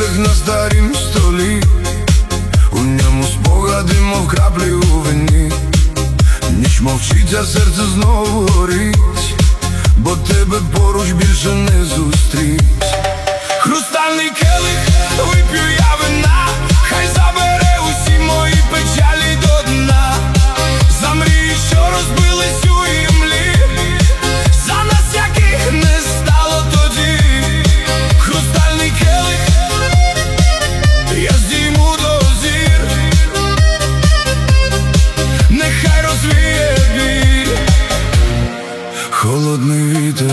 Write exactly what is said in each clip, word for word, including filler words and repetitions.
келих на старім столі, у ньому спогади, мов краплі у вині. Ніч мовчить, а серце знову горить, бо тебе поруч більше не зустріть. Хрустальний келих, вип'ю я вина, хай забере усі мої печалі до дна. За мрії, що розбились у імлі, за нас, яких не стало тоді. Хрустальний келих, я здійму до зір, нехай розвіє біль холодний вітер.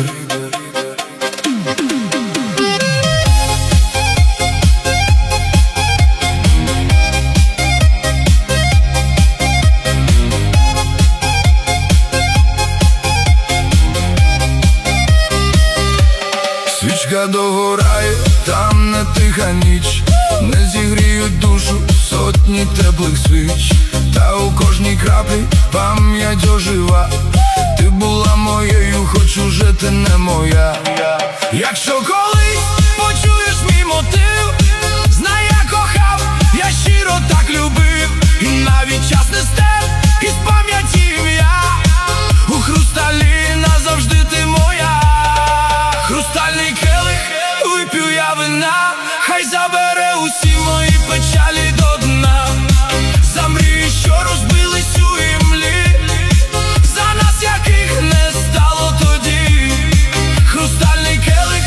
Свічка догорає, там не тиха ніч, не зігріють душу сотні теплих свіч. Та у кожній краплі пам'ять ожива. Ти була моєю, хоч уже ти не моя. Якщо колись почуєш мій мотив, знай, я кохав, я щиро так любив. І навіть час не стер із пам'яті ім'я. У хрусталі назавжди ти моя. Хрустальний келих, вип'ю я вина, хай забере усі мої печалі до дна. За мрії, що розбились у імлі, за нас, яких не стало тоді. Хрустальний келих,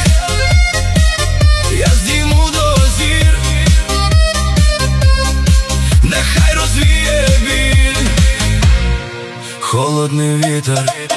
я здійму до зір, нехай розвіє біль холодний вітер.